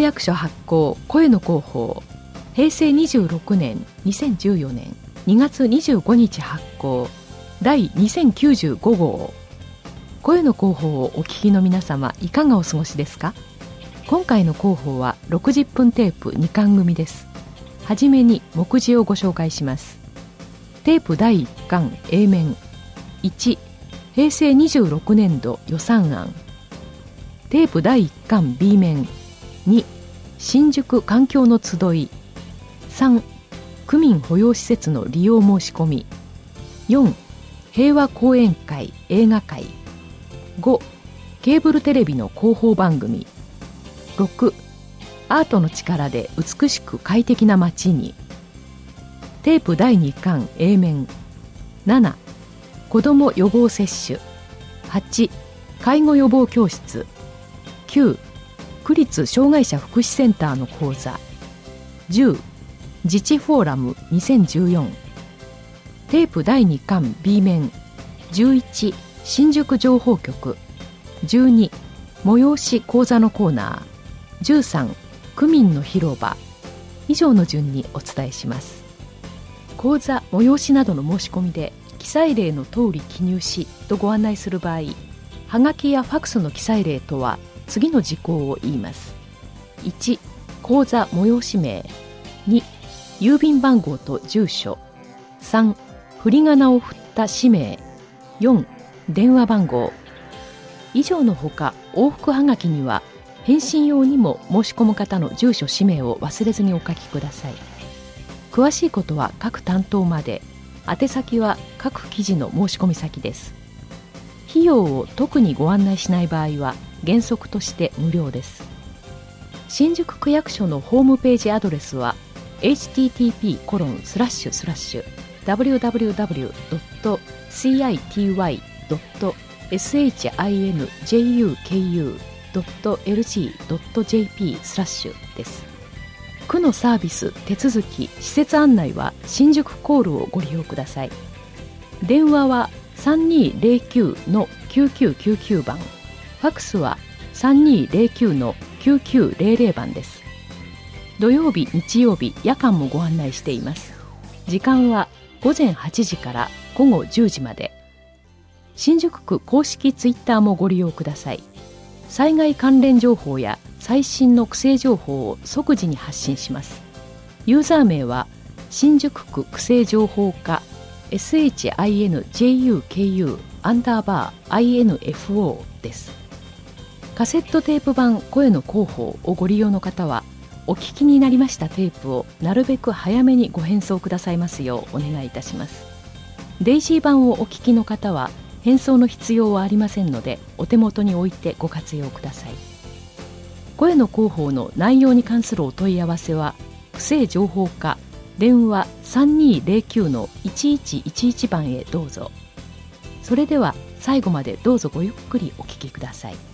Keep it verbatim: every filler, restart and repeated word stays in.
役所発行声の広報へいせいにじゅうろくねんにせんじゅうよねんにがつにじゅうごにち発行第にせんきゅうじゅうご号。声の広報をお聞きの皆様、いかがお過ごしですか？今回の広報はろくじゅっぷんテープにかん組です。はじめに目次をご紹介します。テープだいいっかん A 面いち、へいせいにじゅうろくねんど予算案。テープだいいっかん B 面に、新宿環境の集い。さん、区民保養施設の利用申し込み。よん、平和講演会映画会。ご、ケーブルテレビの広報番組。ろく、アートの力で美しく快適な街に。テープだいにかん A 面なな、子ども予防接種。はち、介護予防教室。きゅう、区立障害者福祉センターの講座。じゅう、自治フォーラムにせんじゅうよん。テープだいにかん B 面じゅういち、新宿情報局。じゅうに、催し講座のコーナー。じゅうさん、区民の広場。以上の順にお伝えします。講座催しなどの申し込みで記載例の通り記入しとご案内する場合、はがきやファクスの記載例とは次の事項を言います。いち、講座催し名。に、郵便番号と住所。さん、振り仮名を振った氏名。よん、電話番号。以上のほか、往復はがきには返信用にも申し込む方の住所氏名を忘れずにお書きください。詳しいことは各担当まで。宛先は各記事の申し込み先です。費用を特にご案内しない場合は原則として無料です。新宿区役所のホームページアドレスは エイチティーティーピーコロンスラッシュスラッシュダブリューダブリューダブリュードットシーアイティーワイドットエスエイチアイエヌジェイユーケーユードットエルジードットジェーピースラッシュです。区のサービス、手続き、施設案内は新宿コールをご利用ください。電話はさんにーぜろきゅうのきゅうきゅうきゅうきゅうばん、ファクスはさんにーぜろきゅうのきゅうきゅうぜろぜろばんです。土曜日、日曜日、夜間もご案内しています。時間はごぜんはちじからごごじゅうじまで。新宿区公式ツイッターもご利用ください。災害関連情報や最新の区政情報を即時に発信します。ユーザー名は新宿区区政情報課 エスエイチアイエヌジェイユーケーユー アンダーバー アイエヌエフオー です。カセットテープ版声の広報をご利用の方は、お聞きになりましたテープをなるべく早めにご返送くださいますようお願いいたします。デイジー版をお聞きの方は返送の必要はありませんので、お手元に置いてご活用ください。声の広報の内容に関するお問い合わせは区政情報課電話さんにーぜろきゅうのいちいちいちいちばんへどうぞ。それでは最後までどうぞごゆっくりお聞きください。